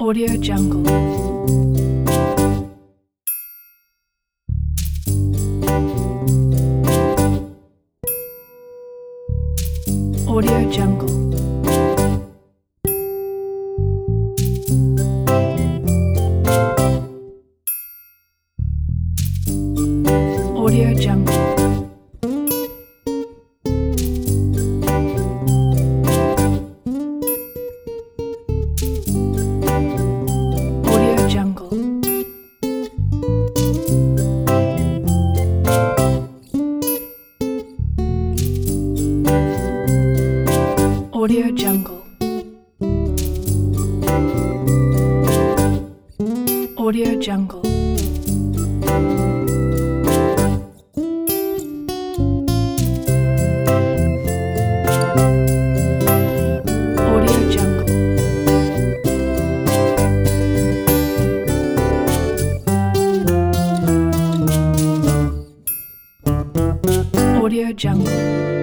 Audio Jungle. Audio Jungle. Audio Jungle. Audio Jungle. Audio Jungle. Audio Jungle. Audio Jungle. Audio Jungle.